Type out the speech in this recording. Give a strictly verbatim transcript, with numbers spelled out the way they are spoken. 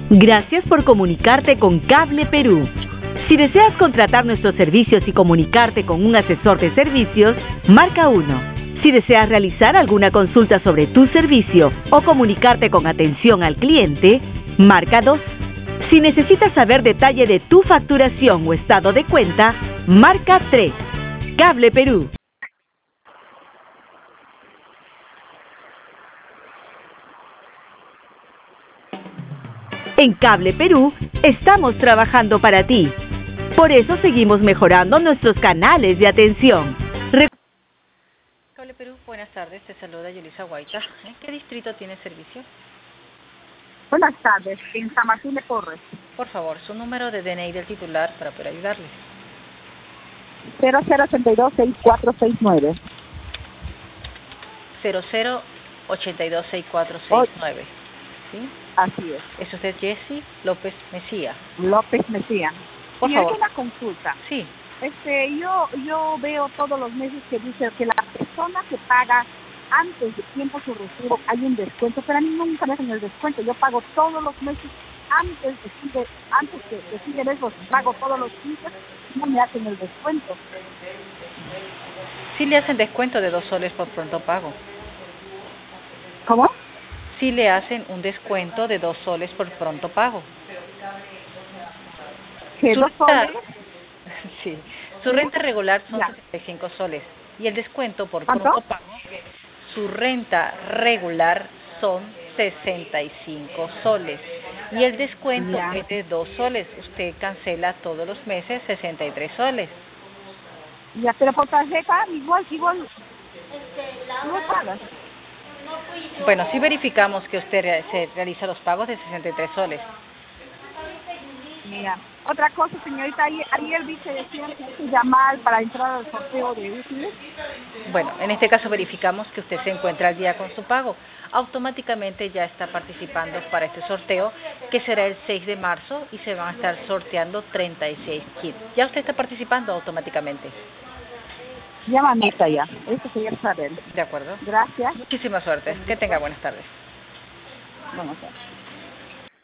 Gracias por comunicarte con Cable Perú. Si deseas contratar nuestros servicios y comunicarte con un asesor de servicios, marca uno. Si deseas realizar alguna consulta sobre tu servicio o comunicarte con atención al cliente, marca dos. Si necesitas saber detalle de tu facturación o estado de cuenta, marca tres. Cable Perú. En Cable Perú estamos trabajando para ti. Por eso seguimos mejorando nuestros canales de atención. Re Cable Perú, buenas tardes. Te saluda Yulisa Guaita. ¿En qué distrito tiene servicio? Buenas tardes, en San Martín de Porres. Por favor, su número de D N I del titular para poder ayudarle. cero cero ochenta y dos, sesenta y cuatro sesenta y nueve. cero cero ochenta y dos, sesenta y cuatro sesenta y nueve. ¿Sí? Así es. ¿Es usted Jessie López Mesía? López Mesía. Por y favor. hay una consulta. Sí. Este, yo yo veo todos los meses que dice que la persona que paga antes de tiempo su recibo hay un descuento, pero a mí nunca me hacen el descuento. Yo pago todos los meses antes de antes de decir eso, pago todos los meses y no me hacen el descuento. Sí le hacen descuento de dos soles por pronto pago. ¿Cómo? Sí le hacen un descuento de dos soles por pronto pago. ¿Qué, Su dos renta, soles? sí. Su renta regular son Ya. sesenta y cinco soles y el descuento por ¿Cuánto? pronto pago, su renta regular son sesenta y cinco soles y el descuento Ya. es de dos soles. Usted cancela todos los meses sesenta y tres soles. Ya, pero por tarjeta igual, igual, igual pagas. Bueno, sí verificamos que usted re- se realiza los pagos de sesenta y tres soles. Mira, otra cosa, señorita, ayer, ayer vi que decían que hay que llamar para entrar al sorteo de útiles. Bueno, en este caso verificamos que usted se encuentra al día con su pago. Automáticamente ya está participando para este sorteo, que será el seis de marzo y se van a estar sorteando treinta y seis kits. Ya usted está participando automáticamente. Ya, mamita, ya. Eso quería saber. ¿De acuerdo? Gracias. Muchísima suerte. Que tenga buenas tardes. Vamos a ver.